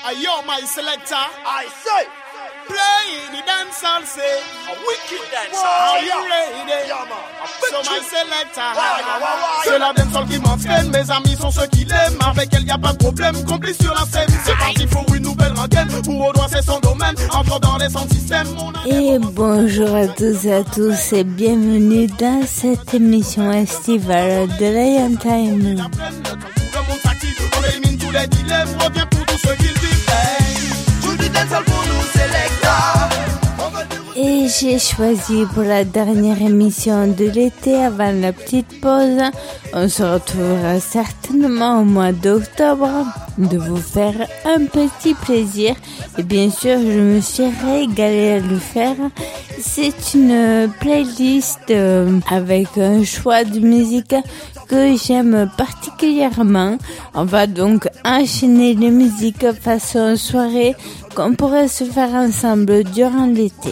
Yo, my selector. I say, Play the dancehall, say. a wicked dancer. Are you ready? Yeah, man. So my selector. Why? C'est la dancehall qui m'entraîne. Mes amis sont ceux qui l'aiment. Avec elle, y a pas de problème. Complice sur la scène. C'est parti pour une nouvelle rengaine. Pour au doigt, c'est son domaine. Entre dans les sons systèmes. Et bonjour à tous et à tous et bienvenue dans cette émission estivale de Lion Time. Le monde s'active. On élimine tous les dilemmes. Reviens pour tous ceux qui le vivent. Tout du dancehall pour nous, selector. Et j'ai choisi pour la dernière émission de l'été avant la petite pause, on se retrouvera certainement au mois d'octobre, de vous faire un petit plaisir. Et bien sûr, je me suis régalée à le faire. C'est une playlist avec un choix de musique que j'aime particulièrement. On va donc enchaîner les musiques façon soirée qu'on pourrait se faire ensemble durant l'été.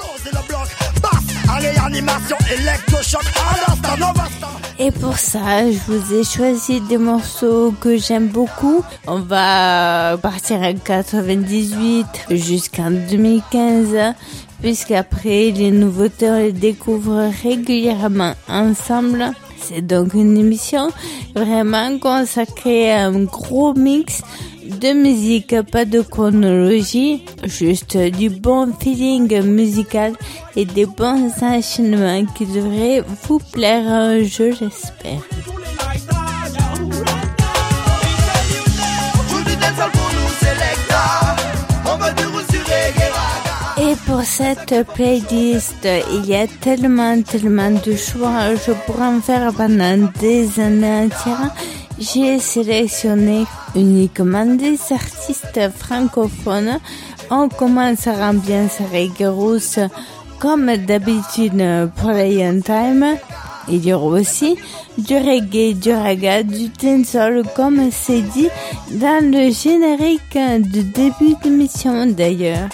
Et pour ça, je vous ai choisi des morceaux que j'aime beaucoup. On va partir en 98 jusqu'en 2015, puisqu'après, les nouveautés, on les découvre régulièrement ensemble. C'est donc une émission vraiment consacrée à un gros mix de musique, pas de chronologie, juste du bon feeling musical et des bons enchaînements qui devraient vous plaire, je l'espère. Et pour cette playlist, il y a tellement de choix, je pourrais en faire pendant des années entières. J'ai sélectionné uniquement des artistes francophones. On commence à ambiance reggae rousse comme d'habitude pour Lion Time. Il y aura aussi du reggae, du raga, du dancehall comme c'est dit dans le générique de début d'émission d'ailleurs.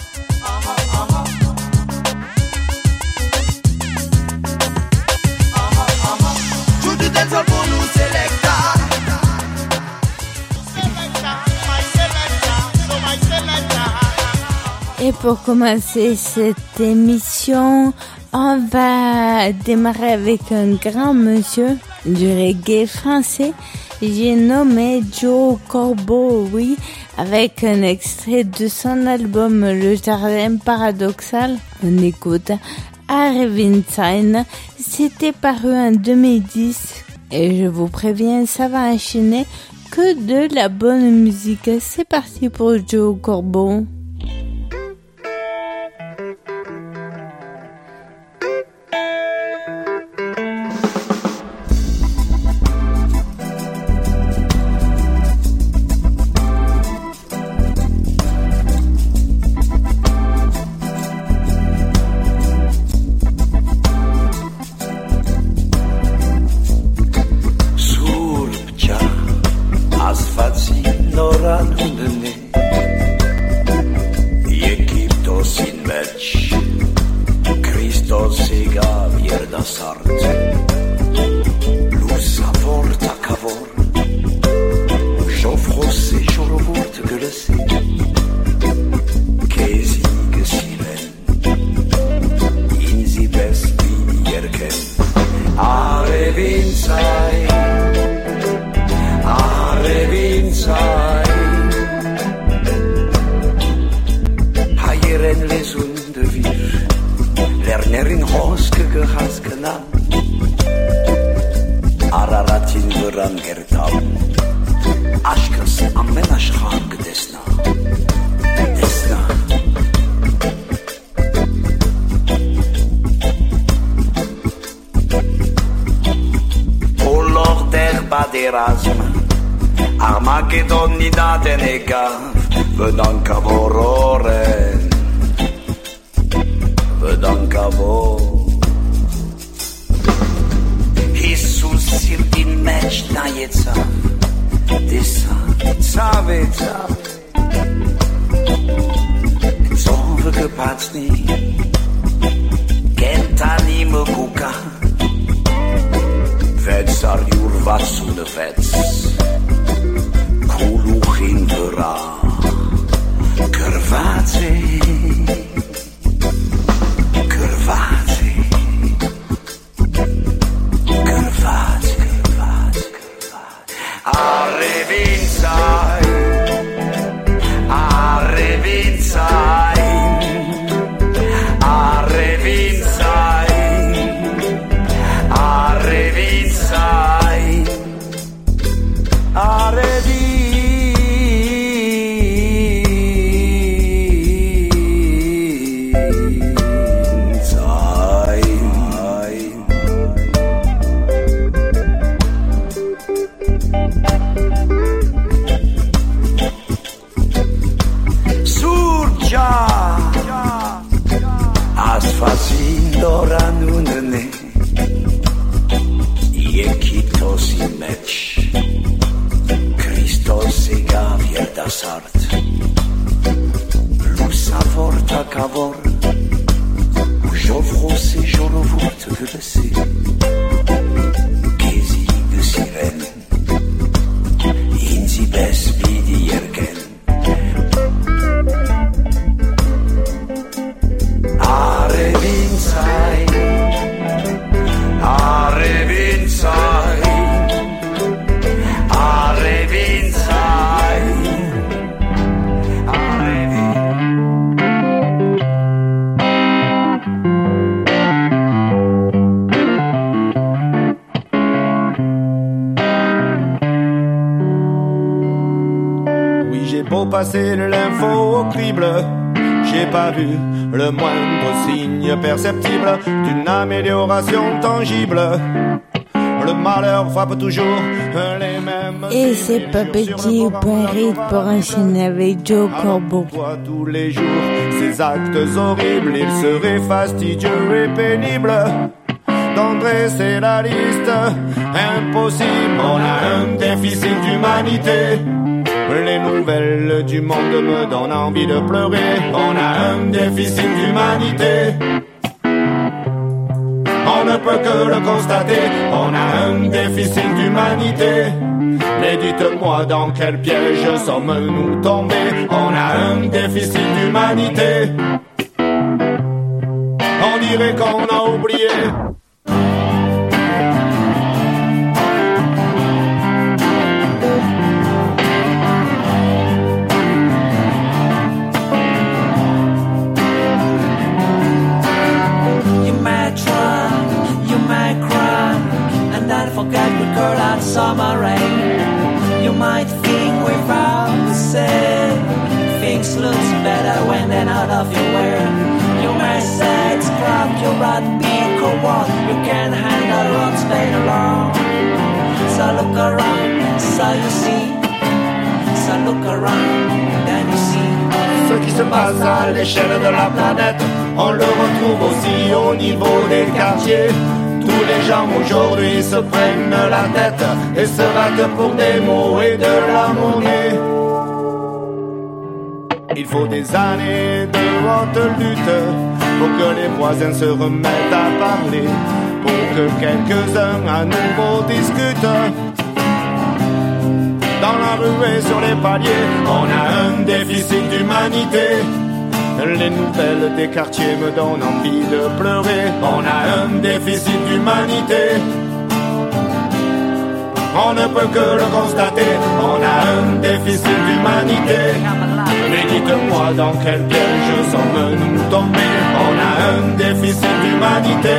Et pour commencer cette émission, on va démarrer avec un grand monsieur du reggae français. J'ai nommé Joe Corbeau, oui, avec un extrait de son album Le Jardin Paradoxal. On écoute Arvin Sign. C'était paru en 2010 et je vous préviens, ça va enchaîner que de la bonne musique. C'est parti pour Joe Corbeau. Armageddon nidaten egav, v'dan kavoren, v'dan kavor. Jesus sirdin mecz najeca, desa, caveca. Zove gepacni, kentani me kuka, vedsar jurvatsu de vets. Kuluchin vera, Asfazino ranunene Iekitos imech Christos ega vierda sart Lusavorta cavor Jovros et jorovurt glacé Kezi de sirène Inzibes vidi yergen Arevinsai Arevinsai Arevinsai Oui, j'ai beau passer l'info au crible, j'ai pas vu le moindre signe perceptible d'une amélioration tangible. Le malheur frappe toujours les mêmes. Et c'est pas petit Paris pour enchaîner avec Joe Corbeau. Tous les jours, ces actes horribles, il serait fastidieux et pénible d'en dresser la liste. Impossible, on a un déficit d'humanité. Les nouvelles du monde me donnent envie de pleurer. On a un déficit d'humanité. On ne peut que le constater. On a un déficit d'humanité. Mais dites-moi dans quel piège sommes-nous tombés? On a un déficit d'humanité. On dirait qu'on a oublié. Forget we curl out summer rain. You might think we're found safe. Things looks better when they're not of your way. You may say it's crap, you're right, big or what. You can't handle what's been along. So look around, so you see. So look around, then you see. Ce qui se passe à l'échelle de la planète, on le retrouve aussi au niveau des quartiers. Tous les gens aujourd'hui se prennent la tête et se battent pour des mots et de la monnaie. Il faut des années de haute lutte pour que les voisins se remettent à parler, pour que quelques-uns à nouveau discutent. Dans la rue et sur les paliers, on a un déficit d'humanité. Les nouvelles des quartiers me donnent envie de pleurer. On a un déficit d'humanité. On ne peut que le constater. On a un déficit d'humanité. Mais dites-moi dans quel piège sommes-nous tombés? On a un déficit d'humanité.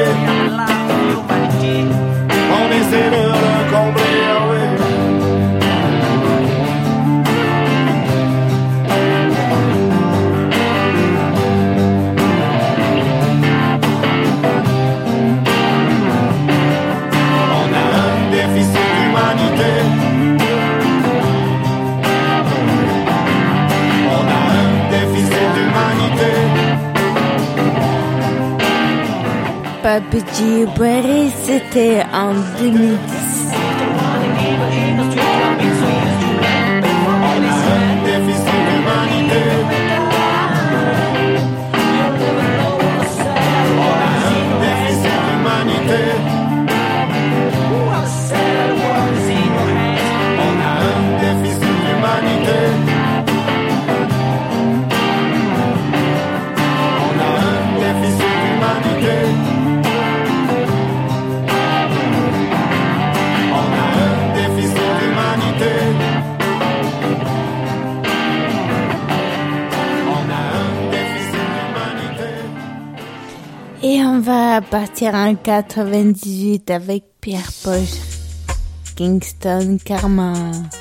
On essaie de le combler, oui. Pas petit Paris, c'était en 2010. Et on va partir en 98 avec Pierre Poche, Kingston Karma.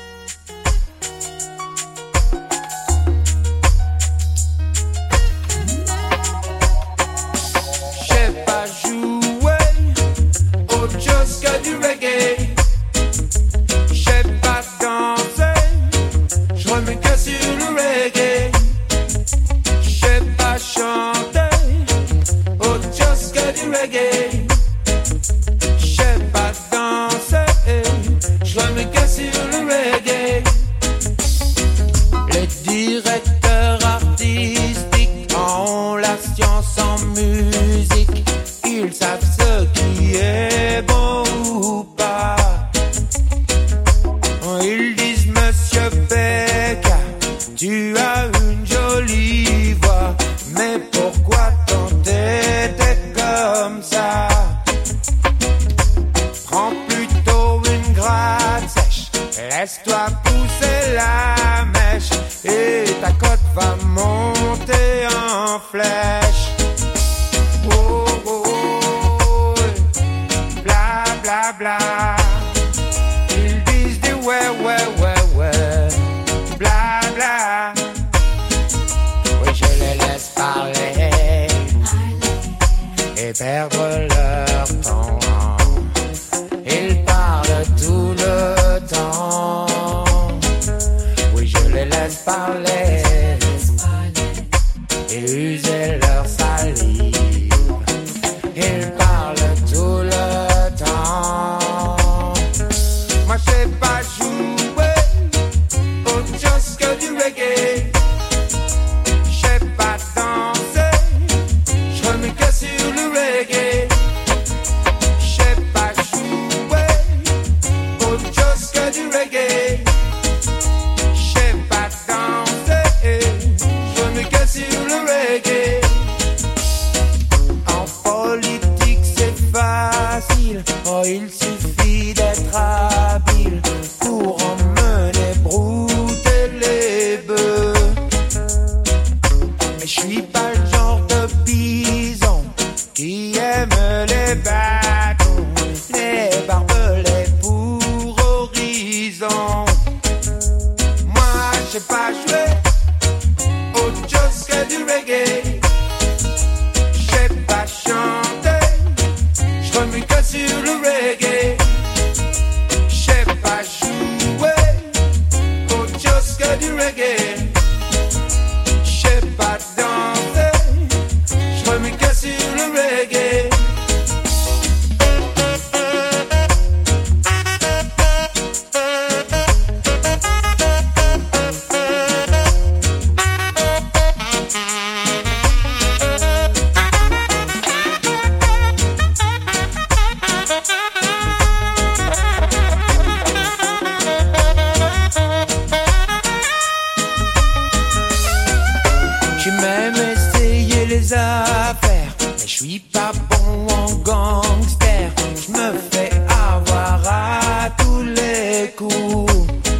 J'ai pas joué au Joska du reggae. J'ai pas dansé, je remets que sur le reggae. J'ai tu as une jolie voix, mais pourquoi t'entêter comme ça? Prends plutôt une gratte sèche, laisse-toi pousser la mèche, et ta cote va monter en flèche. Oh, oh, oh, bla bla bla. Ils disent du ouais, bla bla. Oui, je les laisse parler et perdre leur temps. Ils parlent tout le temps. Oui, je les laisse parler et user leur salive. Ils parlent tout le temps. Moi, je sais pas jouer autre chose que du reggae. Je sais pas danser, je remets que sur le reggae. Je sais pas jouer autre chose que du reggae. Je sais pas danser, je remets que sur le reggae. En politique c'est facile, oh il suffit d'être habile pour emmener brouter les bœufs. Mais je suis pas le genre de bison qui aime les bâtons, les barbelés pour horizon. Moi je sais pas jouer autre chose que du reggae. Je sais pas chanter, je remets que sur le reggae. Je sais pas jouer autre chose que du reggae. Je sais pas danser, je remets que sur le reggae. J'ai même essayé les affaires, mais je suis pas bon en gangster. Je me fais avoir à tous les coups.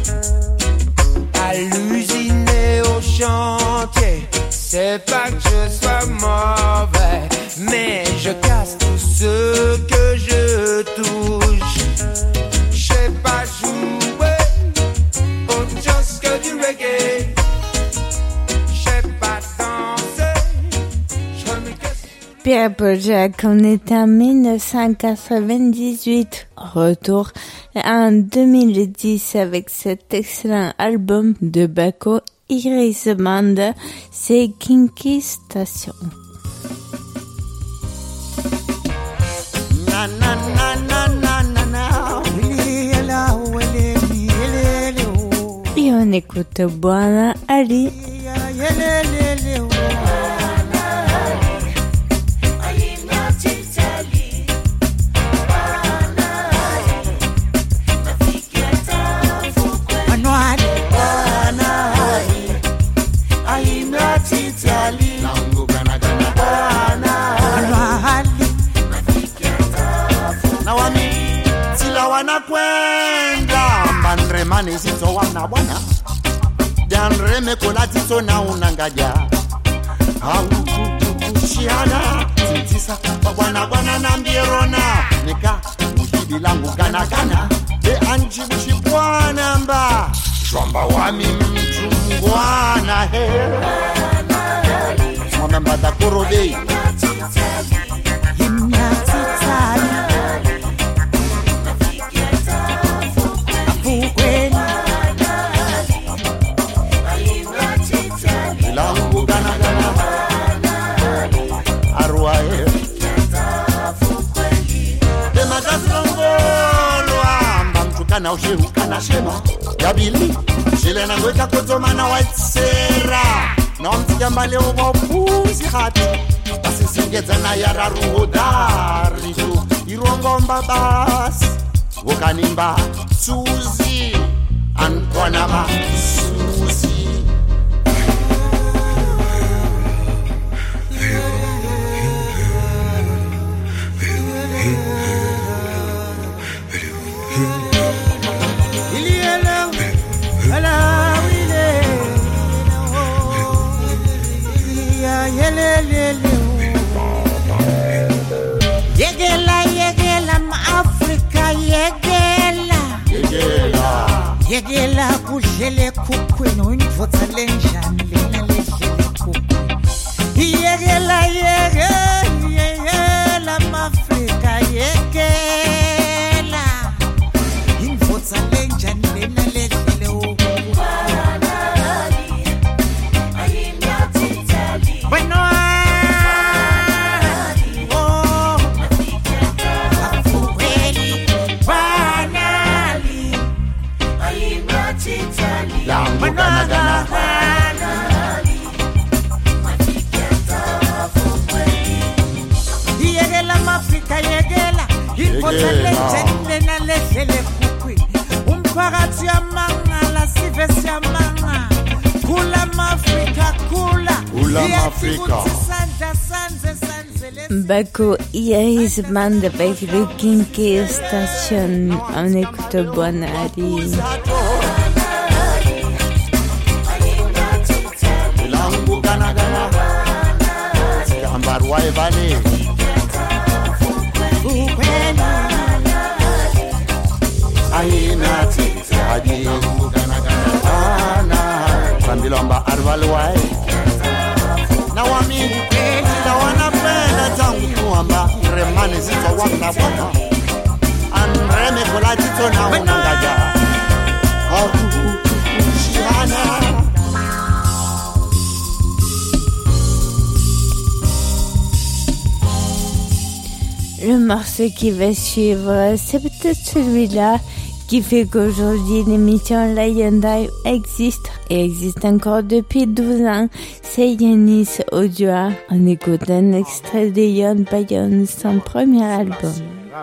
À l'usine et au chantier, c'est pas que je sois mauvais, mais je casse tout ce que je touche. Je sais pas jouer autre chose que du reggae. Pierre Bojack, on est en 1998. Retour en 2010 avec cet excellent album de Baco Iris Band, c'est Kinky Station. Et on écoute Buona Ali. Kwenda mbandremani sito wana bwana Danreme kola tito na unangaja Kushiana Tintisa Bwana bwana na mbierona Nika Mujidi langu gana gana De anji mshibwana mba Shwamba wami mchungwana he Mwamemba da korode Himnatitali Langu gana gana Arwae Dema gaslongolo Amba mchukana ushehu kana shema Yabili Shile na ngweka kotomana waitsera Na mtikamba leo wapuzi hati Basi singeza na yara ruhodari Irongomba basi Wokanimba Suzi Ankonama Suzi Yegela ma Africa yegela kudlele khukhwini uyivotsa lenjani lena ledlele khukhwini yegela ma Africa yegela invotsa lenjani lena ledlele umphakathi yamangala sive siyamanga kula Africa kula Africa. Baco Iris Band avec le Kinky Station. On écoute Bonari. Sambilomba arvalwai na wami na wanapenda tangu kuamba remane zito wana wana anreme kola jito na unangaja shana. Le morceau qui va suivre, c'est peut-être celui-là qui fait qu'aujourd'hui l'émission Lion Dive existe et existe encore depuis 12 ans. C'est Yanis Odua. On écoute un extrait de Yon Bayon, son premier album.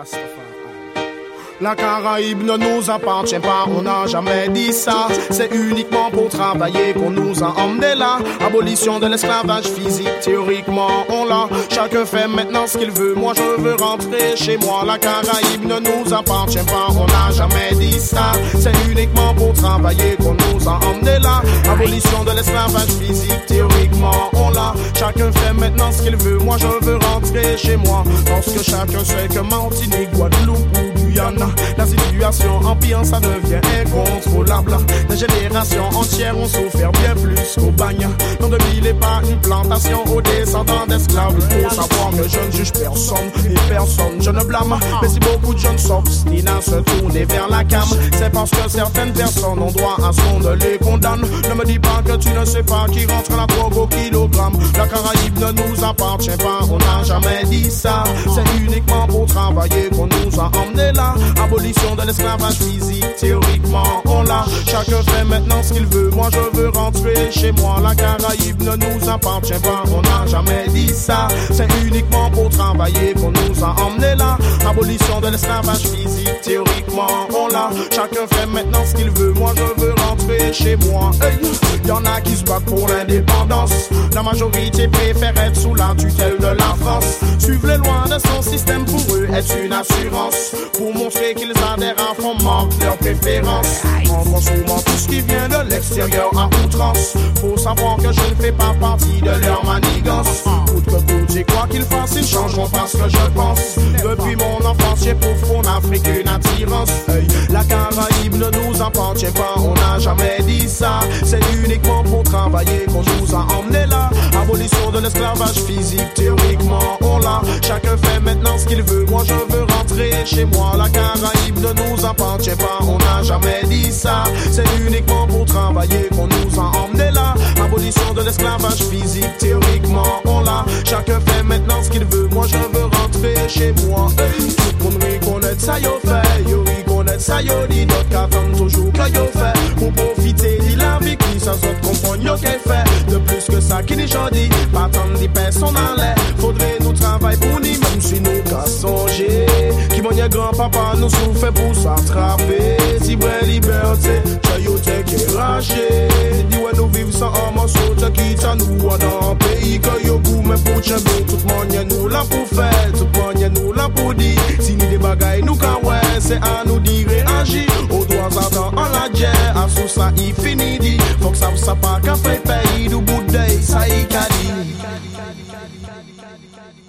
La Caraïbe ne nous appartient pas, on n'a jamais dit ça. C'est uniquement pour travailler qu'on nous a emmenés là. Abolition de l'esclavage physique, théoriquement on l'a. Chacun fait maintenant ce qu'il veut, moi je veux rentrer chez moi. La Caraïbe ne nous appartient pas, on n'a jamais dit ça. C'est uniquement pour travailler qu'on nous a emmenés là. Abolition de l'esclavage physique, théoriquement on l'a. Chacun fait maintenant ce qu'il veut, moi je veux rentrer chez moi. Parce que chacun sait que Martinique, Guadeloupe ou Guyane, la situation empire, ça devient incontrôlable. Des générations entières ont souffert bien plus qu'au bagne. L'an 2000 n'est pas une plantation aux descendants d'esclaves. Il faut savoir que je ne juge personne et personne je ne blâme. Mais si beaucoup de jeunes s'obstinent à se tourner vers la cam, c'est parce que certaines personnes ont droit à ce qu'on ne les condamne. Ne me dis pas que tu ne sais pas qui rentre la drogue au kilogramme. La Caraïbe ne nous appartient pas, on n'a jamais dit ça. C'est uniquement pour travailler qu'on nous a emmenés là. Abolition de l'esclavage physique, théoriquement on l'a. Chacun fait maintenant ce qu'il veut, moi je veux rentrer chez moi. La Caraïbe ne nous appartient pas, on n'a jamais dit ça. C'est uniquement pour travailler qu'on nous a emmenés là. Abolition de l'esclavage physique, théoriquement on l'a. Chacun fait maintenant ce qu'il veut, moi je veux rentrer chez moi. Hey. Y'en a qui se battent pour l'indépendance, la majorité préfère être sous la tutelle de la France. Suivre les lois de son système pour eux est une assurance, pour montrer qu'ils adhèrent à fond, manquent leurs préférences. En consommant tout ce qui vient de l'extérieur à outrance. Faut savoir que je ne fais pas partie de leur manigance. Coûte que coûte, j'ai quoi qu'ils fassent, ils changeront pas ce que je pense. Depuis mon enfance, j'ai pour fond Afrique une attirance. Hey. La Caraïbe ne nous appartient pas, on n'a jamais dit ça. C'est uniquement pour travailler qu'on nous a emmenés là. Abolition de l'esclavage physique, théoriquement on l'a. Chacun fait maintenant ce qu'il veut, moi je veux rentrer chez moi. La Caraïbe ne nous appartient pas, on n'a jamais dit ça. C'est uniquement pour travailler qu'on nous a emmenés là. Abolition de l'esclavage physique, théoriquement on l'a. Chacun fait maintenant ce qu'il veut, moi je veux rentrer chez moi. Hey. Tout le monde reconnaît ça yo fait, yo reconnaît ça yo dit. D'autres qu'attendent toujours que yo fait, pour profiter de la vie qui sans autre comprendre yo qu'elle fait. De plus que ça qui n'est jodi, pas tant de personnes en l'air. Faudrait nous travailler pour nous, même si nous qu'à songer. Qui mon grand-papa nous souffre pour s'attraper. Si vraie liberté, chayote qui est raché. Dis-ouais nous vivons sans un morceau, te quitte à nous dans un pays que yo goût, mais pour tchamber. Tout le monde nous là pour faire, tout le monde nous là pour dire. Si nous des bagailles nous qu'à ouais, c'est à nous dire réagir. Au droit attend en la guerre, à sous ça il finit dit. Faut que ça pas qu'à faire pays du bout d'œil, ça y qu'a dit.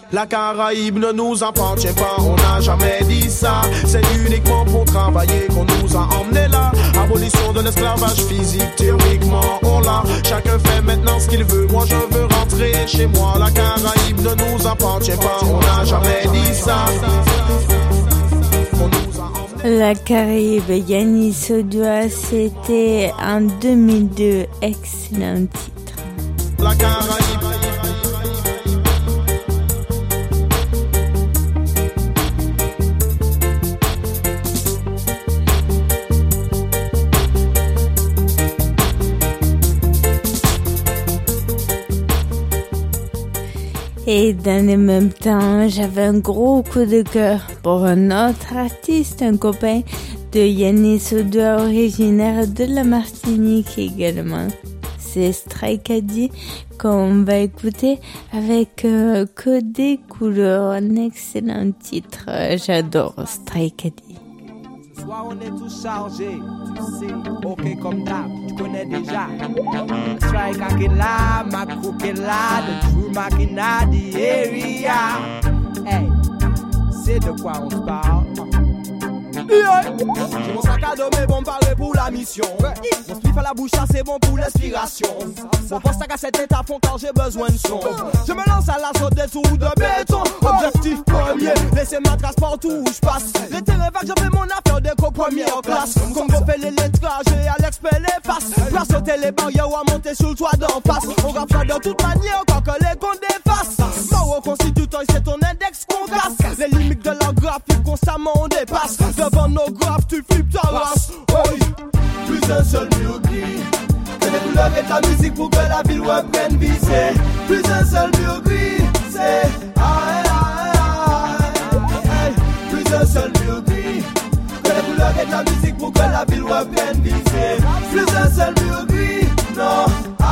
La Caraïbe ne nous appartient pas, on n'a jamais dit ça. C'est uniquement pour travailler qu'on nous a emmenés là. Abolition de l'esclavage physique, théoriquement on l'a. Chacun fait maintenant ce qu'il veut, moi je veux rentrer chez moi. La Caraïbe ne nous appartient pas, on n'a jamais dit ça. La Caraïbe, Yanis Odoa, c'était en 2002, excellent titre. La Caraïbe. Et dans le même temps, j'avais un gros coup de cœur pour un autre artiste, un copain de Yanis Odoa, originaire de la Martinique également. C'est Stray Caddy qu'on va écouter avec Que des couleurs, un excellent titre. J'adore Stray Caddy. Ce soir on est tous chargés, tu sais, ok comme d'hab, tu connais déjà. Strike again là, ma croquet là, the true machina, the area. Hey, c'est de quoi on se parle. Yeah. J'ai mon sac à dos mais bon paré pour la mission. Mon spliff à la bouche c'est bon pour l'inspiration. Mon poste à cassette est à fond car j'ai besoin de son. Je me lance à l'assaut des trous de béton. Objectif premier, laissez ma trace partout où je passe. Les terrains vagues, je fais mon affaire d'éco première classe. Comme on fait les lettrages et Alex fait les passes. Place sauter les barrières ou à monter sur le toit d'en face. On rafle de toute manière quand que les comptes dépassent. Maro constituteur c'est ton index qu'on casse. Les limites de la graphique constamment on dépasse. Devant nos graphes tu flippes ta race. Oui, plus un seul murgris. C'est les couleurs et ta musique pour que la ville web prenne vie. C'est plus un seul murgris. C'est plus un seul murgris. Que les couleurs et ta musique pour que la ville web prenne vie. C'est plus un seul murgris. Non.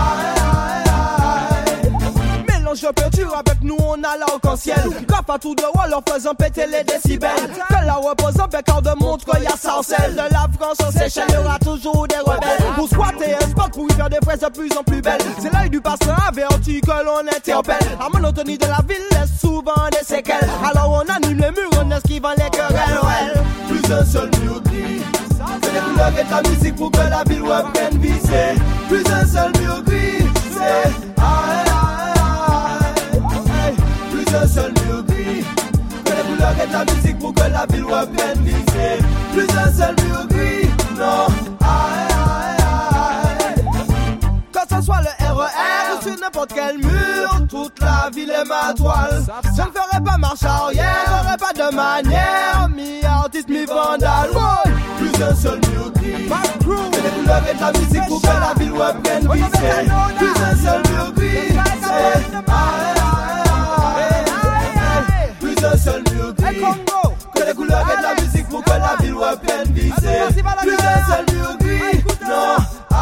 Mélange de peinture avec nous on a l'arc-en-ciel. Graphe à tout de wall en faisant péter les décibels. Que la repose en bécard de montre qu'il y a sarcelle. De la France en Seychelles il y aura toujours des rebelles. Pour squatter un spot pour y faire des fraises de plus en plus belles. C'est l'œil du passeur averti que l'on interpelle. La monotonie de la ville laisse souvent des séquelles. Alors on anime les murs en esquivant les querelles. Ouais. Plus un seul mur gris. C'est les couleurs et ta musique pour que la ville web prenne vie. C'est plus un seul mur gris. C'est plus un seul mur gris. Que les couleurs et ta musique pour que la ville web prenne vie. C'est plus un seul mur gris. Non. Que ce soit le RER ou sur n'importe quel mur, toute la ville est ma toile. Je ne ferai pas marche arrière, je n'aurai pas de manière, mi-artiste, mi-vandale. Plus un seul mur gris. Que les couleurs et ta musique pour que la ville web prenne vie. C'est plus un seul mur gris. Plus un seul mur gris. Que les couleurs et la musique pour que la ville web prenne vie. C'est plus un seul mur gris. Non.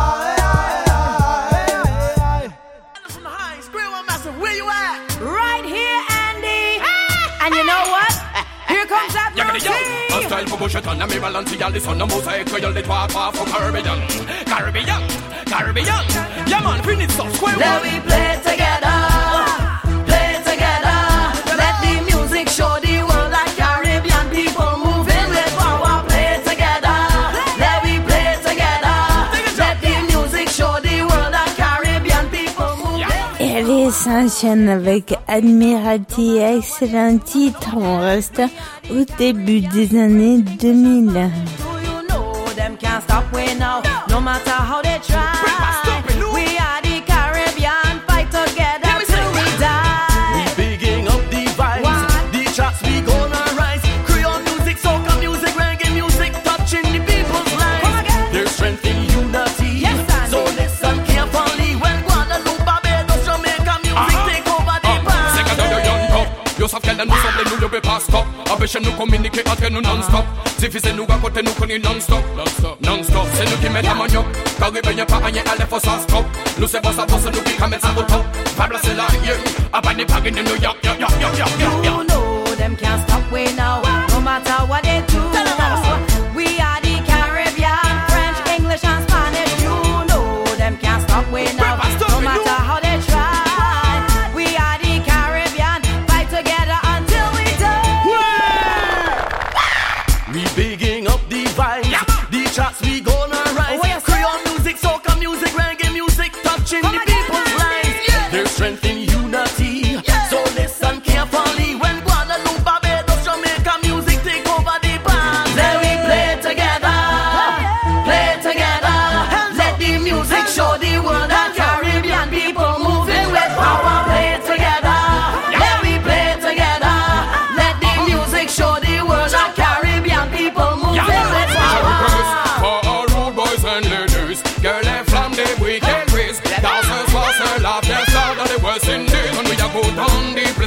Where you at? Right here, Andy. And you know what? Here comes that routine. Un style pour bouger ton ami Balenciaga, les sons de mosaïque, que y'a les trois pas for Caribbean. Caribbean, Caribbean. Yeah man, finish so square. Let we play together. Play together. Let the music show the world that Caribbean people moving with power. Play together. Let we play together. Let the music show the world that Caribbean people moving. Et elle s'enchaîne avec Admiralty, excellent titre. On reste au début des années 2000. Do you know them can't stop we now? No matter how they try. We are the Caribbean, fight together till we die. We bigging up the vibes, the tracks we gonna rise. Creole music, soca music, reggae music, touching the people's lives. There's strength in unity. Yes, so listen carefully when Guadeloupe, Barbados, Jamaica music take over the past. C'est quand on est young top, yo savent qu'elle nous semble nous le pas stop. Empêchez nous communiquer entre nous non-stop. Diffusez nous à côté nous connaît non-stop. Non-stop, c'est nous qui mettons la manioc. Caribéen pas rien à l'effort sans stop. Nous c'est pas ça pour nous qui ramène ça au top. Fable c'est là, yeah. Abandonné par une New York, yo. You know them can't stop we now. No matter what they do. We are the Caribbean, French, English and Spanish. You know them can't stop we now. No matter how they try. We are the Caribbean, fight together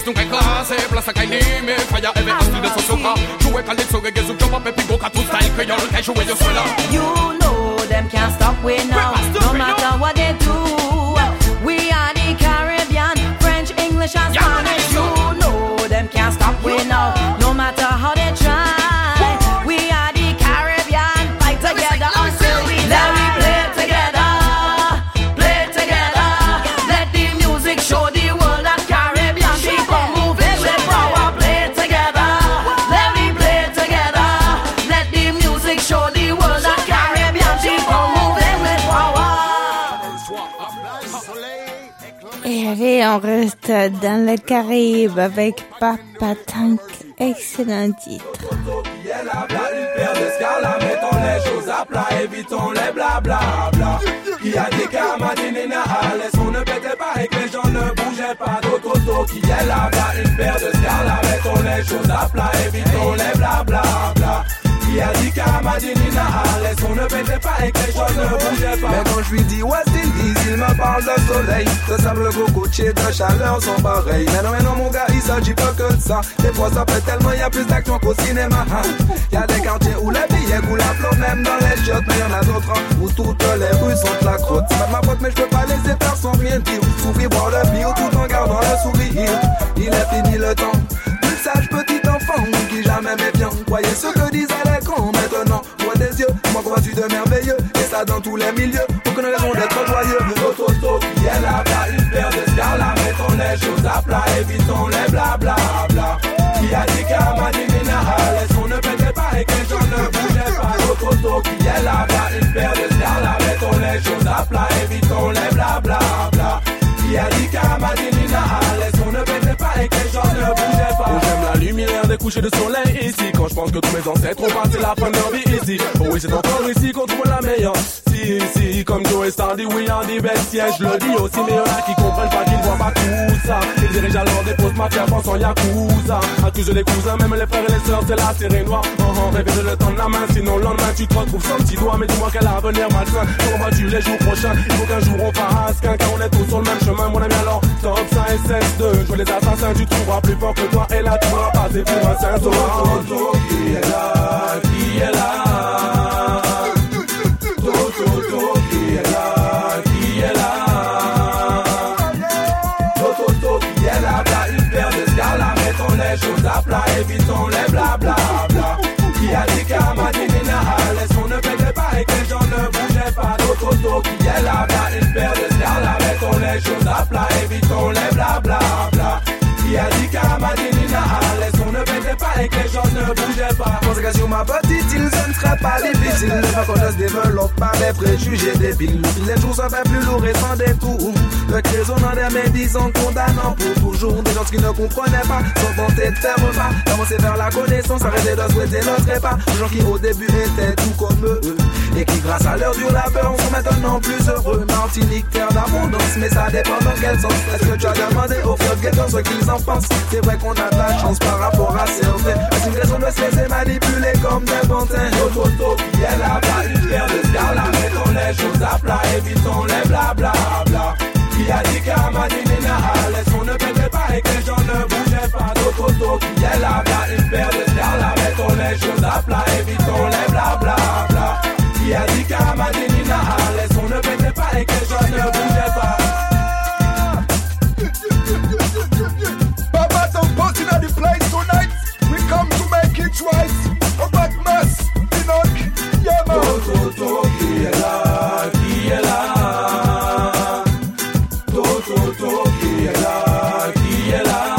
nunca hay clase, plaza que hay límite, falla el así de sosoca. Jouer calypso, reggae, su jump up, et puis go cat tout style, créole, qu'est jouer, yo sois là. You know them can't stop we now, no matter what they do. We are the Caribbean, French, English and Spanish. You know them can't stop we now, no matter how they try. We are the Caribbean, fight together until we die. We play together, play together. Let the music show the world that Caribbean people moving with power. Play together, let me play together. Let the music show the world that Caribbean people moving with power. Et allez, on reste dans le Caraïbe avec Papa Tank. Excellent titre. Qui est là, bla, une paire d'escales, mettons les choses à plat, évitons les blablabla. Qui a dit qu'à Madinina, laisse on ne pétait pas et que les gens ne bougeaient pas. Toto, qui est là, bla, une paire d'escales, mettons les choses à plat, évitons les blablabla. Qui a dit qu'à Madinina, laisse on ne pétait pas et que les gens ne bougeaient pas. Mais quand je lui dis West Indies, il me parle de soleil, de sable cocotier, de chaleur sont pareils. Mais non mon gars, il s'agit pas que de ça. Des fois ça fait tellement, y a plus d'action qu'au cinéma. Y'a des quartiers où les billets coulent à flot, même dans les chiottes. Mais y'en a d'autres où toutes les rues sont de la croûte. C'est pas de ma faute, mais je peux pas laisser faire sans rien dire. Souffrir, boire le bio tout en gardant le sourire. Il est fini le temps du sage petit enfant qui jamais méfiant. Croyez ce que disaient les grands. Maintenant, loin des yeux, moi convaincu de merveilleux. Et ça dans tous les milieux, aucune raison d'être joyeux. Toto, qui est là-bas, une paire d'escales, mettons les choses à plat, évitons les blablabla. Qui a dit qu'à Madinina, laisse on ne pétait pas et que les gens ne bougeaient pas. Toto, qui est là-bas, une paire d'escales, mettons les choses à plat, évitons les blablabla. Qui a dit qu'à Madinina, laisse on ne pétait pas et que les gens ne bougeaient pas. Oh, j'aime la lumière des couchers de soleil ici, quand je pense que tous mes ancêtres ont passé la fin de leur vie ici. Oh oui, c'est encore ici qu'on trouve la meilleure. Si, comme Joe Star dit oui, en dit bestiaire, je le dis aussi, mais y'en a qui comprennent pas, qui ne voient pas tout ça. Ils dirigent alors des postes mafia, pensant Yakuza. Accusent les cousins, même les frères et les sœurs, c'est la série noire. Rêver de le tendre la main, sinon le lendemain tu te retrouves sans petit doigt. Mais dis-moi quel avenir malsain, comment vas-tu les jours prochains? Il faut qu'un jour on fasse qu'un, car on est tous sur le même chemin, mon ami. Alors, top 5 et 16-2, jouer les assassins, tu trouveras plus fort que toi. Et là, tu vas passer pour un saint sauvage. Toto, qui est là, qui est là? Toto, qui est là, qui est là? Toto, qui est là, bla, une paire d'escales, mettons les choses à plat, évitons les blablabla. Qui a dit qu'à Madinina, laisse on ne pétait pas et que les gens ne bougeaient pas. Toto, qui est là, bla, une paire d'escales, mettons les choses à plat, évitons les blablabla. Qui a dit qu'à Madinina, laisse on ne pétait pas et que les gens ne bougeaient pas. Conséquence sur ma petite île, ce ne serait pas difficile. Ne pas qu'on ne se développe pas des préjugés débiles. Les jours sont plus lourds et sans détour. Le résonnant des médisants condamnant pour toujours. Des gens qui ne comprenaient pas sont tentés de faire pas. D'avancer vers la connaissance, arrêter de souhaiter notre pas. Des gens qui au début étaient tout comme eux et qui grâce à leur dur labeur sont maintenant plus heureux. Martinique, terre d'abondance, mais ça dépend dans quel sens. Est-ce que tu as demandé aux flotteurs ce qu'ils en pensent? C'est vrai qu'on a de la chance par rapport à certains. Est-ce une raison de se laisser manipuler comme des pantins? Toto, qui est là-bas, une paire de scala, mettons les choses à plat, évitons les blablabla. Qui a dit qu'à Madinina, laisse on ne pétait pas et que les gens ne bougeaient pas. Toto, qui est là-bas, une paire de scala, mettons les choses à plat, évitons les blablabla. Qui a dit qu'à Madinina, laisse on ne pétait pas et que les gens ne bougeaient pas. Papa don't put in the place tonight. We come to make it right. A bad mess, Enoch. Yeah, man. Toto, qui est là, qui est là? Toto, qui est là, qui est là?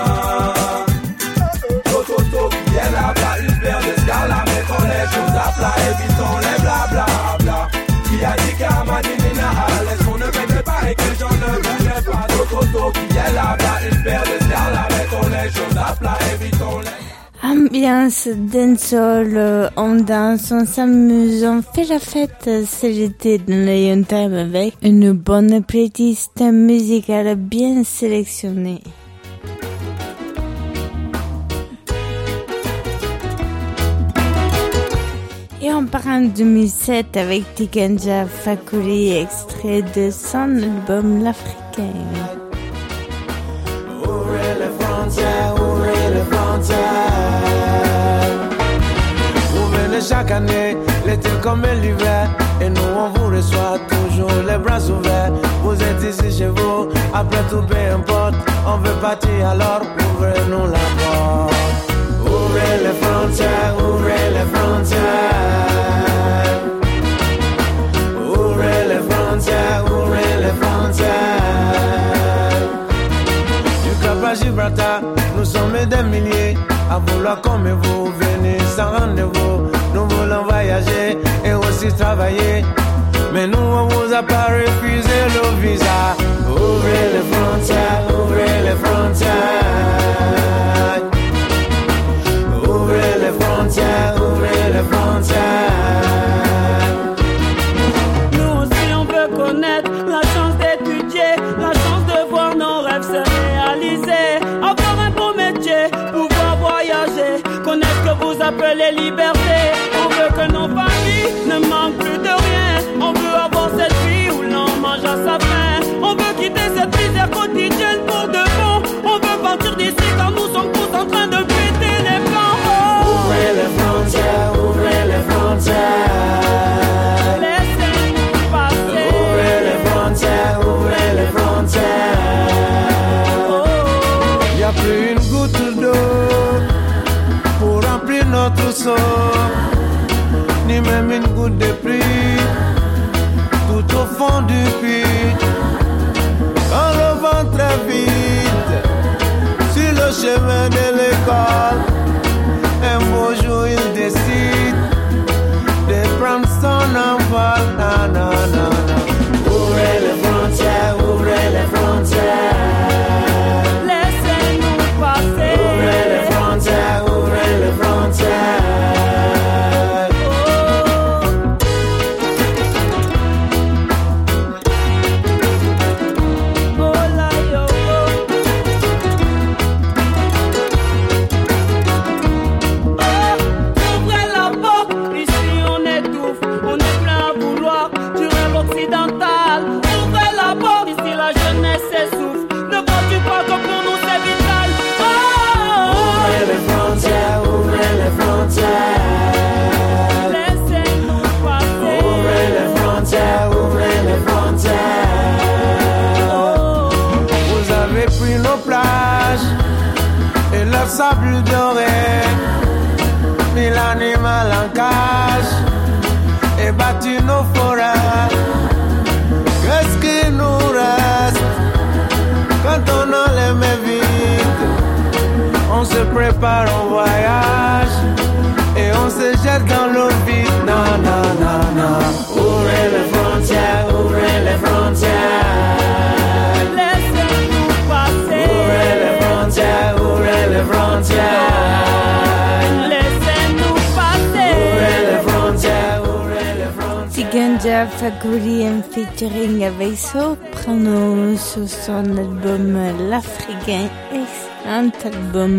Toto, qui est là, bla, une paire d'escales, mettons les choses à plat, évitons les blablabla. Qui a dit qu'à Madinina, laisse on ne pétait pas et que les gens ne bougeaient pas. Toto, qui est là, bla, une paire d'escales, mettons les choses à plat, évitons les... Ambiance dancehall, on danse, on s'amuse, on fait la fête, c'est l'été dans le Young Time avec une bonne playlist musicale bien sélectionnée. Et on part en 2007 avec Tikanja Fakoly, extrait de son album L'Africain. Who really from frontières, ouvrez les frontières. Vous venez chaque année, l'été comme l'hiver, et nous on vous reçoit toujours les bras ouverts. Vous êtes ici chez vous, après tout peu importe, on veut partir alors ouvrez-nous la porte. Ouvrez les frontières, ouvrez les frontières. Ouvrez les frontières, ouvrez les frontières. Du Cap à Gibraltar, nous sommes des milliers à vouloir comme vous venir sans rendez-vous. Nous voulons voyager et aussi travailler, mais nous on vous a pas refusé le visa. Ouvrez les frontières, ouvrez les frontières. Ouvrez les frontières, ouvrez les frontières. Nous aussi on veut connaître la chance d'étudier, la chance de voir nos rêves se réaliser. Avoir un beau métier, pouvoir voyager, connaître ce que vous appelez liberté. On veut que nos familles ne manquent plus de rien. On veut avoir cette vie où l'on mange à sa faim. On veut quitter cette misère quotidienne pour de bon. On veut partir d'ici car nous sommes tous en train de péter les plans. Ouvrez les frontières, ouvrez les frontières. Laissez-nous passer. Ouvrez les frontières, ouvrez les frontières. Y'a plus une goutte d'eau pour remplir notre seau, ni même une goutte de pluie tout au fond du puits. On revend très vite sur le chemin de l'école. Un beau jour il décide de prendre son envol. Na, na, na, na. Ouvrez les frontières, ouvrez les frontières. Laissez-nous passer. Ouvrez les frontières, ouvrez les frontières. Laissez-nous passer. Ouvrez les frontières, ouvrez les frontières. Vous avez pris nos plages et leur sable doré, mis l'animal en cage et battu nos forêts. Qu'est-ce qui nous reste quand on a les mains vides? On se prépare au voyage et on se jette dans l'eau vide. Non, non, non, non. Ouvrez les frontières, ouvrez les frontières. Laissez-nous passer. Ouvrez les frontières, ouvrez les frontières. Laissez-nous passer. Ouvrez les frontières, ouvrez les frontières. Tiganja Fakoly en featuring avec Soprano sur son album L'Africain, excellent album.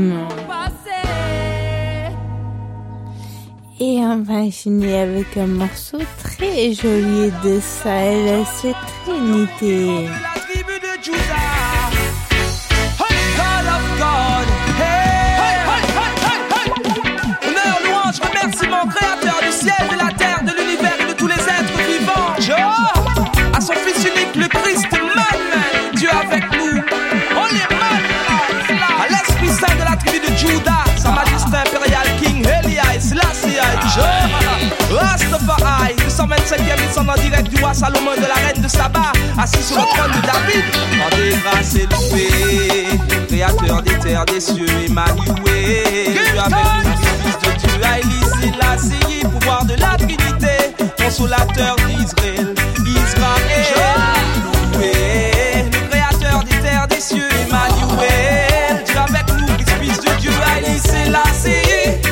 Et on va enchaîner avec un morceau très joli de Sahel, c'est Trinité. La tribu de Judah, God of God, hey, honneur, louange, remerciement, créateur du ciel, de la terre, de l'univers et de tous les êtres vivants. À son fils unique, le Christ, man, Dieu avec nous, on est man, à l'esprit saint de la tribu de Judah, sa majesté impériale, King Elias, Selassie, Rastafari, 227e descendant direct du roi Salomon de la reine de Saba, assis sur le trône de David. Rendez grâce et loué, créateur des terres, des cieux, Emmanuel. Dieu avec nous, fils de Dieu, Haïli Selassie, pouvoir de la Trinité, consolateur d'Israël, Israël. Loué, le créateur des terres, des cieux, Emmanuel. Dieu avec nous, fils de Dieu, Haïli Selassie.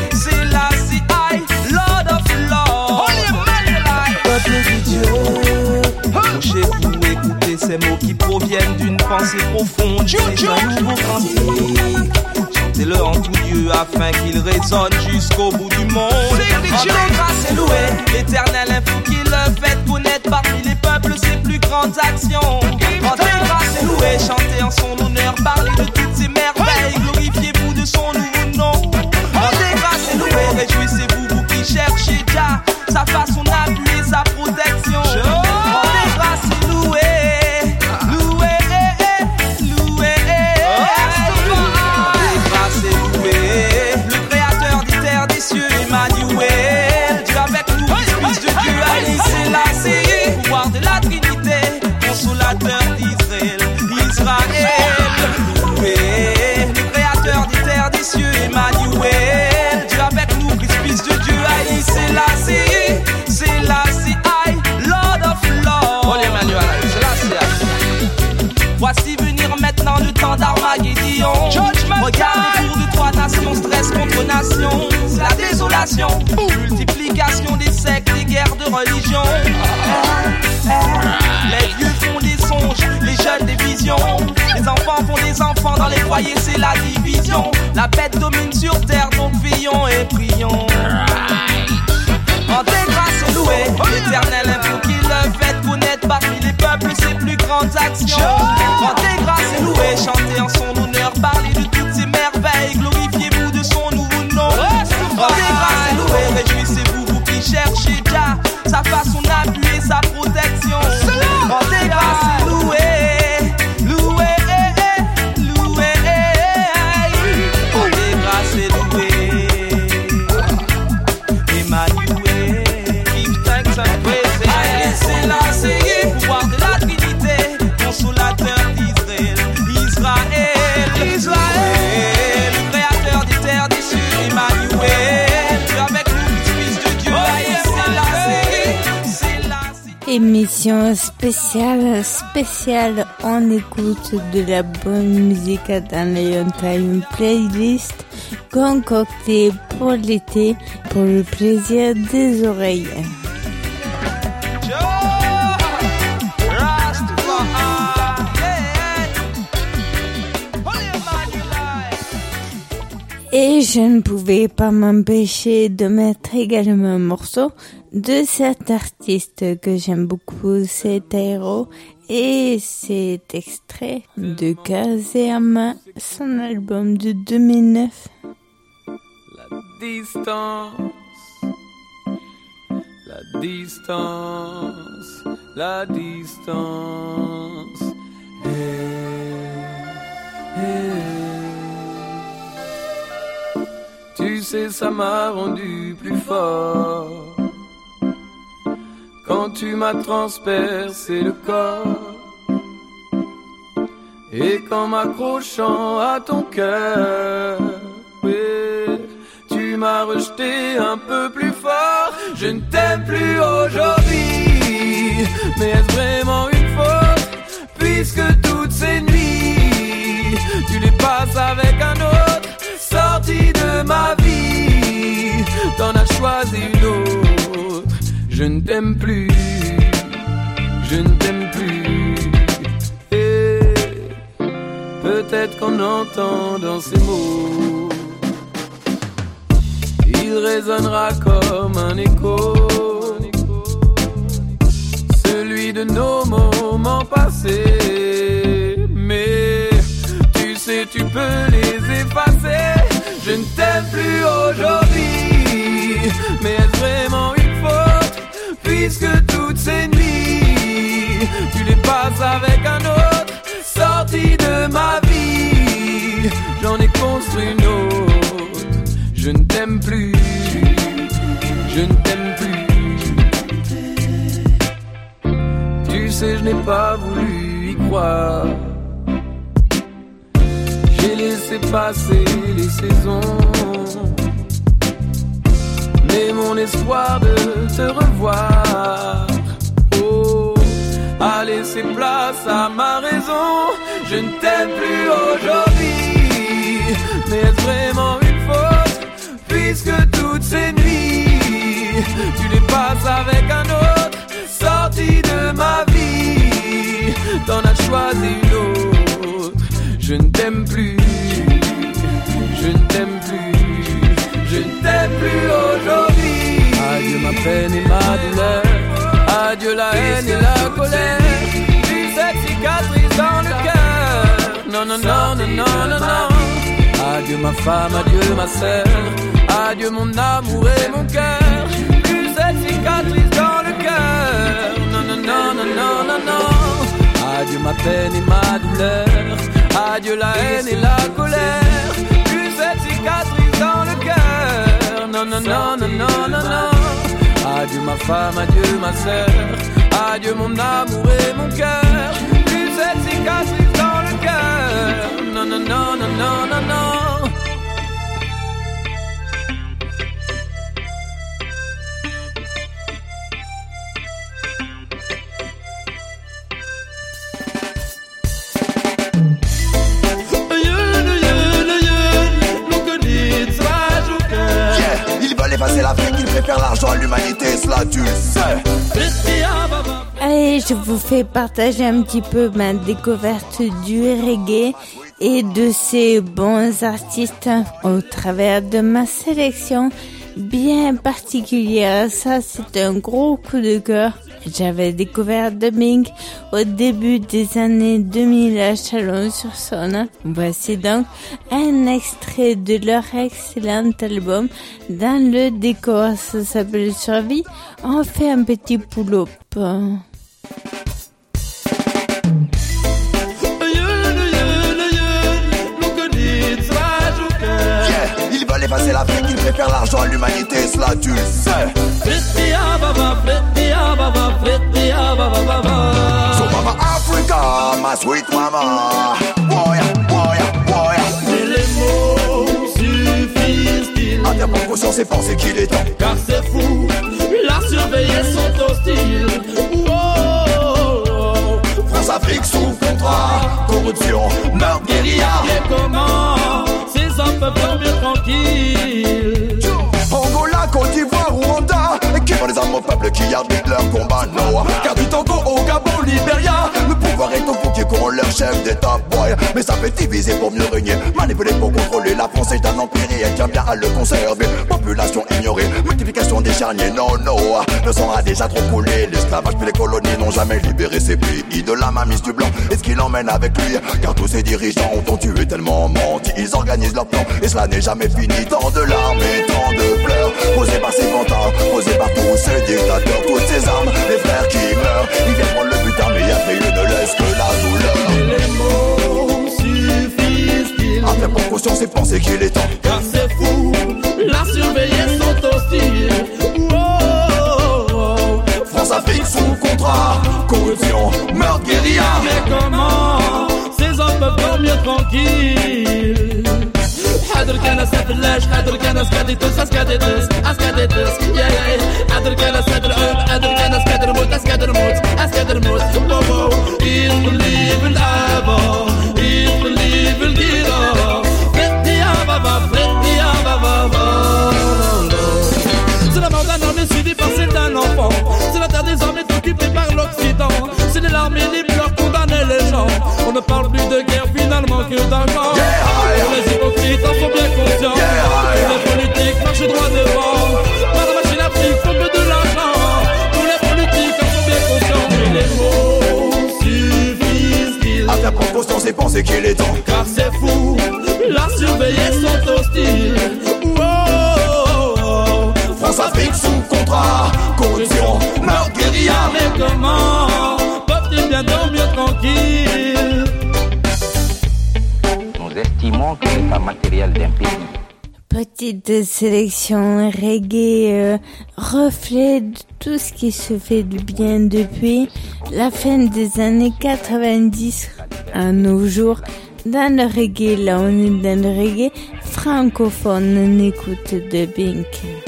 Couchez-vous, écoutez ces mots qui proviennent d'une pensée profonde. C'est un nouveau cantique. Chantez-le en tout Dieu afin qu'il résonne jusqu'au bout du monde. Rendez grâce et loué l'éternel info qui le fait connaître parmi les peuples ses plus grandes actions. Rendez grâce et loué, chantez en son honneur, parlez de toutes ses merveilles, glorifiez d'Armageddon. Regarde autour de toi, nation, stress contre nation. C'est la désolation, multiplication des sectes, des guerres de religion. Les vieux font des songes, les jeunes des visions. Les enfants font des enfants dans les foyers, c'est la division. La bête domine sur terre, donc veillons et prions. En tes grâces loué, l'éternel info qu'il le fait connaître parmi les peuples ses plus grandes actions. En tes grâces loué, chantez en son honneur, parlez de toutes ses merveilles, glorifiez-vous de son nouveau nom. En tes grâces loué, réjouissez-vous vous qui cherchez Jah, sa façon d'appuyer sa protection. En tes grâces loué, loué, loué, en tes grâces loué. Pouvoir de la Trinité, consolateur d'Israël, Israël, le créateur des terres, des cieux, Emmanuel, tu es avec nous, fils de Dieu, c'est la Émission spéciale, on écoute de la bonne musique dans les On Time playlist concoctée pour l'été, pour le plaisir des oreilles. Et je ne pouvais pas m'empêcher de mettre également un morceau de cet artiste que j'aime beaucoup, c'est Aero, et c'est extrait de Kazéama, son album de 2009. La distance, la distance, la distance. Tu sais, ça m'a rendu plus fort quand tu m'as transpercé le corps. Et qu'en m'accrochant à ton cœur, oui, tu m'as rejeté un peu plus fort. Je ne t'aime plus aujourd'hui, mais est-ce vraiment une faute? Puisque toutes ces nuits, tu les passes avec un autre. Sorti de ma vie, t'en as choisi une autre. Je ne t'aime plus, je ne t'aime plus. Et peut-être qu'en entendant ces mots, il résonnera comme un écho, celui de nos moments passés. Mais tu sais, tu peux les effacer. Je ne t'aime plus aujourd'hui, mais est-ce vraiment une faute? Puisque toutes ces nuits, tu les passes avec un autre. Sorti de ma vie, j'en ai construit une autre. Je ne t'aime plus, je ne t'aime plus. Tu sais, je n'ai pas voulu y croire. J'ai laissé passer les saisons, mais mon espoir de te revoir, oh, a laissé place à ma raison. Je ne t'aime plus aujourd'hui, mais est-ce vraiment une faute? Puisque toutes ces nuits, tu les passes avec un autre. Sorti de ma vie, t'en as choisi une autre. Je ne t'aime plus, je ne t'aime plus, je ne t'aime plus aujourd'hui. Adieu ma peine et ma douleur, adieu la haine et la colère. Plus cette cicatrice dans le cœur, non, non, non, non, non, non, non. Adieu ma femme, adieu ma sœur, adieu mon amour et mon cœur. Plus cette cicatrice dans le cœur, non, non, non, non, non, non, non. Adieu ma peine et ma douleur, adieu la haine et la colère. Plus cette cicatrice dans le cœur, non, non, non, non, non, non, non. Adieu ma femme, adieu ma sœur, adieu mon amour et mon cœur. Plus cette cicatrice dans le cœur, non, non, non, non, non, non, non. préfère l'argent à l'humanité, cela tu le sais. Allez, je vous fais partager un petit peu ma découverte du reggae et de ces bons artistes au travers de ma sélection bien particulière. Ça, c'est un gros coup de cœur. J'avais découvert Dubbing au début des années 2000 à Chalon-sur-Saône. Voici donc un extrait de leur excellent album Dans le décor. Ça s'appelle Survie. On fait un petit pull-up. Ils veulent effacer l'Afrique, ils préfèrent l'argent à l'humanité, cela tu le sais. So mama Africa, ma sweet mama. Boya, boya, boya. Mais les mots suffisent-ils à bien prendre conscience et penser qu'il est temps? Car c'est fou, la surveillée sont hostiles. France-Afrique sous contrat, corruption, meurtre, guérilla. Et comment ces hommes peuvent dormir tranquilles? Angola, Côte d'Ivoire, Rwanda, qui vont les armes au peuple qui arbitrent leur combat, no. Car du Togo au Gabon, Libéria, le pouvoir est au fond qui corrompt leur chef d'état, boy. Mais ça fait diviser pour mieux régner, manipuler pour contrôler. La France est un empire et elle tient bien à le conserver. Population ignorée, multiplication des charniers, non, non. Le sang a déjà trop coulé, l'esclavage puis les colonies n'ont jamais libéré ces pays de la mainmise du blanc. Et ce qu'il emmène avec lui, car tous ces dirigeants ont tué tellement menti. Ils organisent leur plan et cela n'est jamais fini. Tant de larmes et tant de pleurs posés par ces pantins, posés par tous ces dictateurs, toutes ces armes, les frères qui meurent. Ils viennent prendre le butin mais après ils ne laissent que la douleur. Les mots suffisent-ils à faire prendre conscience et penser qu'il est temps? Car c'est fou, la surveillée sont hostiles. France-Afrique sous contrat, corruption, meurtre, guérilla. Mais comment ces hommes peuvent dormir tranquilles? حاضر كان سافلاش حاضر كان سكاديتوس اسكاديتوس اسكاديتوس يا حاضر كان سافلاش حاضر كان سكادر موت اسكادر موت اسكادر موت بابا يخلي بالابا يخلي بالجيران فتي يا بابا فتي يا بابا. C'est la mort d'un homme suivi par celle d'un enfant. C'est la terre des hommes est occupée par l'Occident. C'est les larmes et les pleurs condamner les gens. On ne parle plus de guerre finalement que d'argent. Les hypocrites en sont bien conscients. Les politiques marchent droit devant. Par la machine à prix font que de l'argent. Tous les politiques en sont bien conscients. Mais les mots suffisent-ils à faire prendre conscience et penser qu'il est temps? Car c'est fou, la surveillée sont hostiles. France-Afrique sous contrat, corruption, meurtre, guérilla. Mais comment peuvent-ils bien dormir tranquille? Nous estimons que l'état matériel d'un pays. Petite sélection reggae, reflet de tout ce qui se fait du bien depuis la fin des années 90 à nos jours. Dans le reggae, là on est dans le reggae francophone, on écoute Dubbing.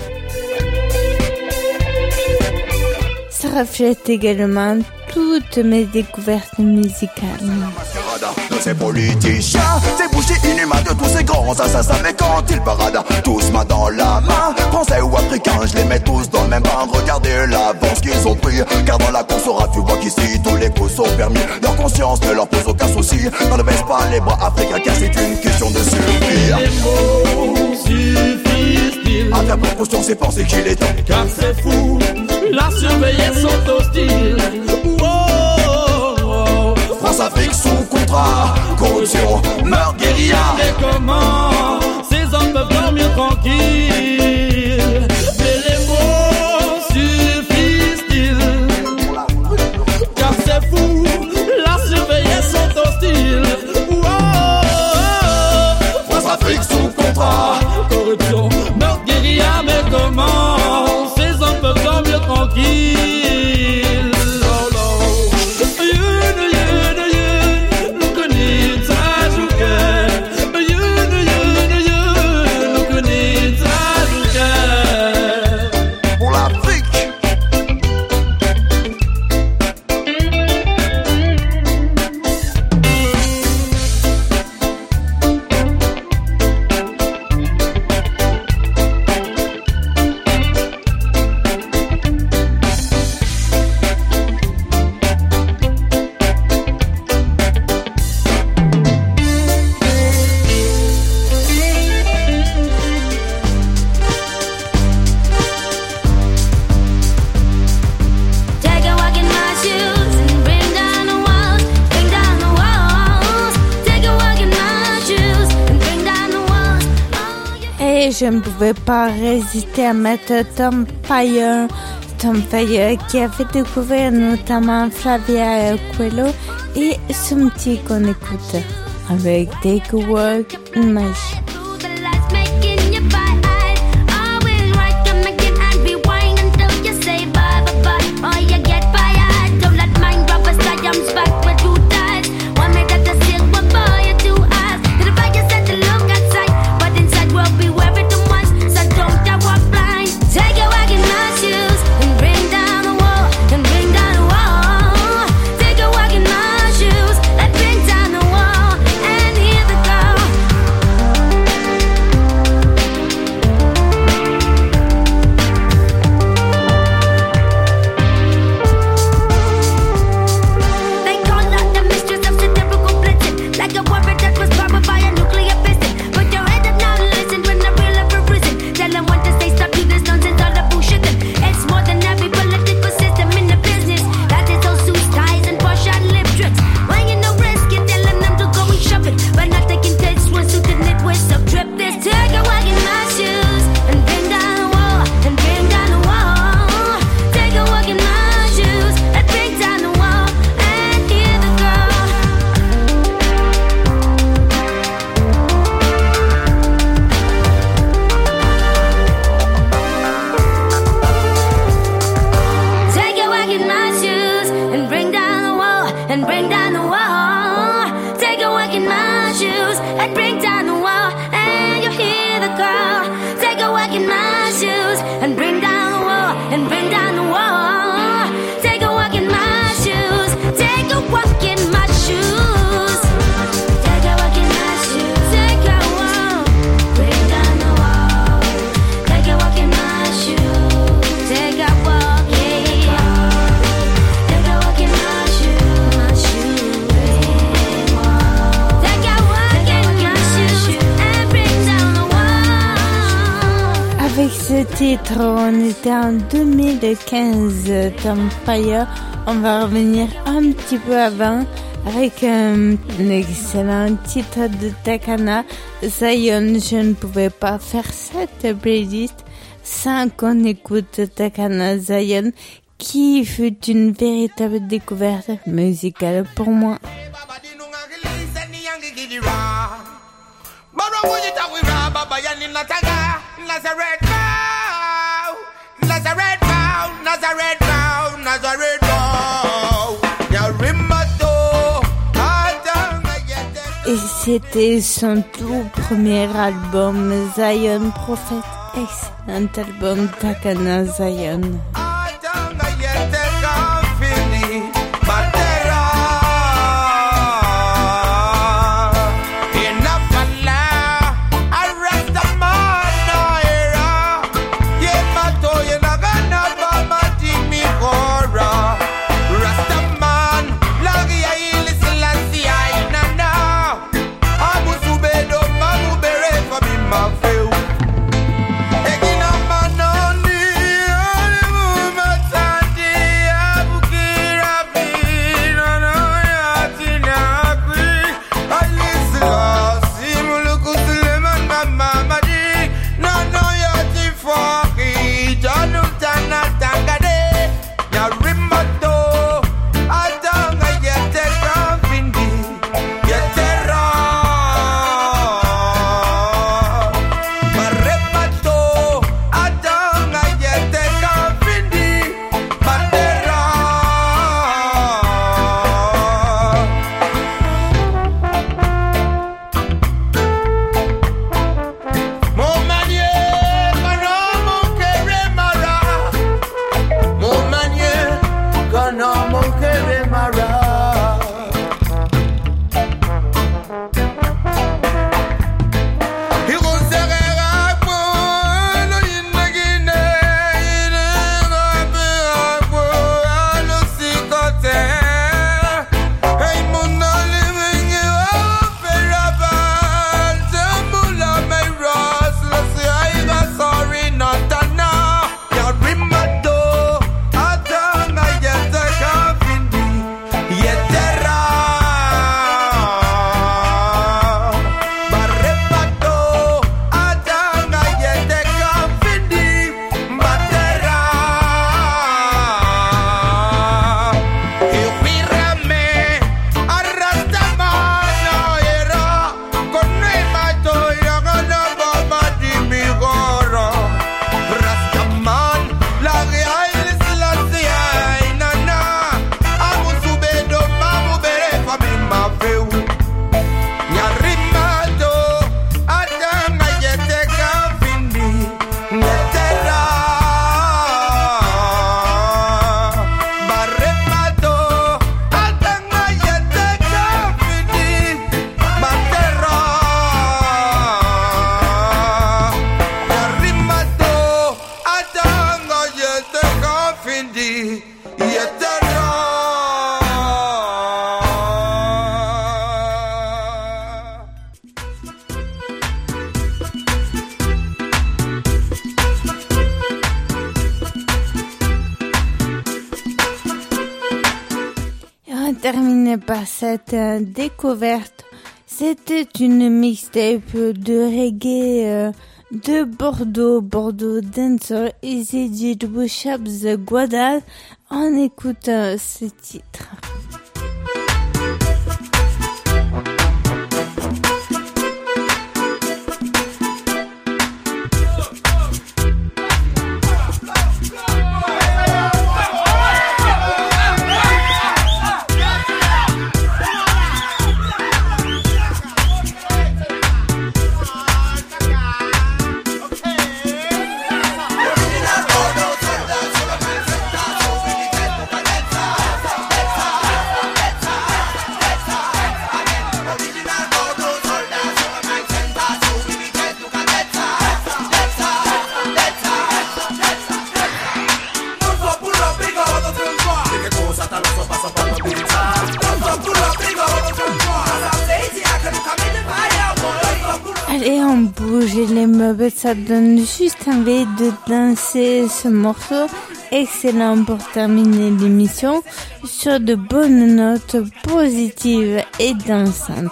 Ça reflète également toutes mes découvertes musicales. Ces politiciens, ces bouchers inhumains de tous ces grands assassins. Mais quand ils paradent, tous main dans la main, français ou africains, je les mets tous dans le même bain. Regardez l'avance qu'ils ont pris, car dans la course au rat, tu vois qu'ici tous les coups sont permis. Leur conscience ne leur pose aucun souci, ne baisse pas les bras africains, car c'est une question de survie. Les mots suffisent-ils à faire prendre conscience et penser qu'il est temps? Car c'est fou, la surveillée sont hostiles. France-Afrique sous contrat, corruption, meurtre, guérilla. Mais comment ces hommes peuvent dormir tranquilles? Mais les mots suffisent-ils? Car c'est fou, la surveillée sont hostiles. France-Afrique sous contrat, corruption, meurtre, guérilla. Mais comment ces hommes peuvent dormir tranquilles? Et je ne pouvais pas résister à mettre Tom Fire qui a fait découvrir notamment Flavia Coelho et Sumti qu'on écoute avec Take a Walk in My Shoes. Titre, on était en 2015, Tom Fire. On va revenir un petit peu avant avec un excellent titre de Takana, Zion. Je ne pouvais pas faire cette playlist sans qu'on écoute Takana Zion, qui fut une véritable découverte musicale pour moi. Et c'était son tout premier album, Zion Prophet. Excellent album, Takana Zion. Egina manoni terminer par cette découverte. C'était une mixtape de reggae de Bordeaux Dancer, Easy J. Bushabs Guadal. On écoute ce titre. Allez, on bouge les meubles, ça donne juste envie de danser ce morceau. Excellent pour terminer l'émission sur de bonnes notes positives et dansantes.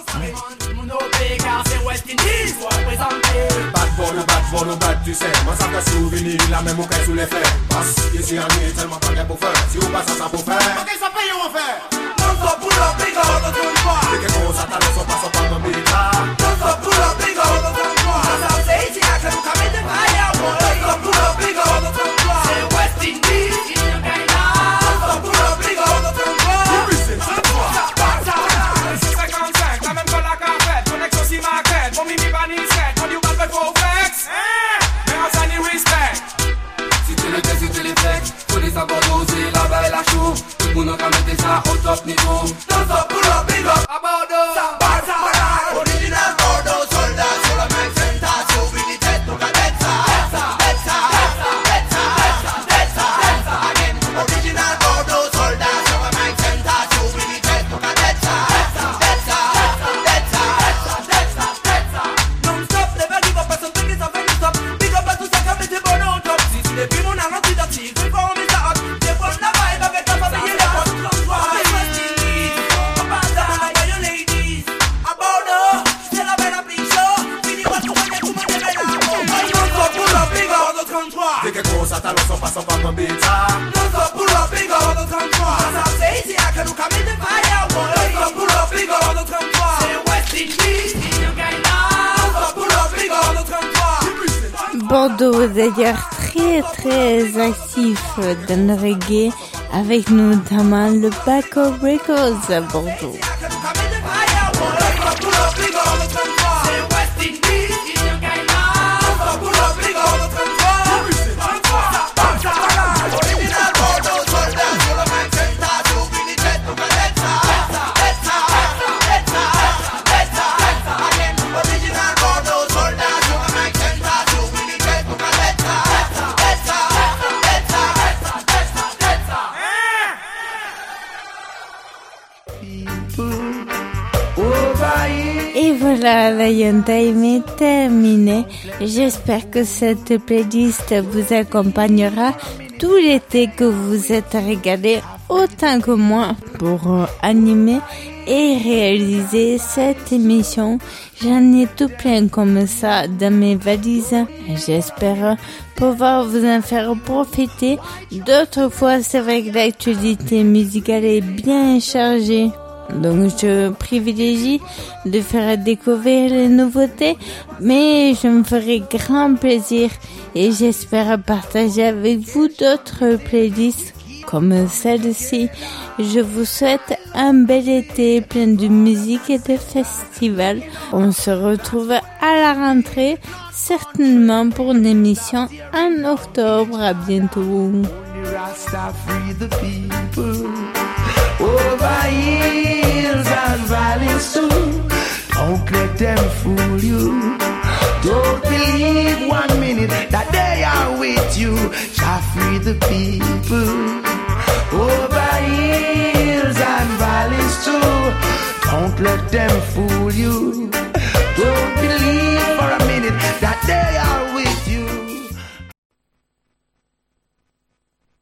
Bad, tu sais, moi ça fait souvenir, la même aucun sous les faits. Parce qu'ici en est tellement pas bien pour faire. Si vous passez ça pour faire, ok, ça paye, on va faire. Non, ça pour la biga, on ne tourne pas. C'est que qu'on s'attend, on passe pas dans le bita. Non, ça pour la biga, on ne tourne pas. Ça c'est ici, à que nous camez de fire. Non, ça pour la biga, on ne tourne pas. C'est West Indies, il y a qu'un là. Non, ça pour la biga, on ne tourne pas. C'est 55, la même que la cafette. Connexion si maquette, mon mimi banissette. Mon you got the go flex. C'était les flex, faut les savoir doser, la balle et la chou. Tout le monde a mettre ça au top niveau. Dans un pull up, big up, à Bordeaux. Original Bordeaux, soldat sur la même centa. Souvenité, tout la Betsa. Again, original Bordeaux, soldat sur la même centa. Souvenité, tout la Betsa. Non-stop, never give up, personne qui s'en fait du stop. Big up à tout ça comme était bon au top. Si tu l'es plus, mon arme antidatique. Je vais voir, on est à hot. J'ai bon la vibe avec la famille et les potes. Dès que gros ça talon sont passant par mon bêta. Non stop pour la big on the 33. Ça c'est ici à que nous camez de fire. Non stop pour la big on the 33. C'est West Indies, il y a qu'un là. Non stop pour la big on the 33. Bordeaux d'ailleurs très actif dans le reggae avec notamment le Baco Records à Bordeaux. Et voilà, la Lion Time est terminée. J'espère que cette playlist vous accompagnera tout l'été, que vous êtes régalés autant que moi pour animer et réaliser cette émission. J'en ai tout plein comme ça dans mes valises. J'espère pouvoir vous en faire profiter. D'autres fois, c'est vrai que l'actualité musicale est bien chargée. Donc je privilégie de faire découvrir les nouveautés, mais je me ferai grand plaisir et j'espère partager avec vous d'autres playlists comme celle-ci. Je vous souhaite un bel été plein de musique et de festivals. On se retrouve à la rentrée, certainement pour une émission en octobre. À bientôt. Over hills and valleys too. Don't let them fool you. Don't believe 1 minute that they are with you. Shall free the people. Over hills and valleys too. Don't let them fool you. Don't believe for a minute that they are with you.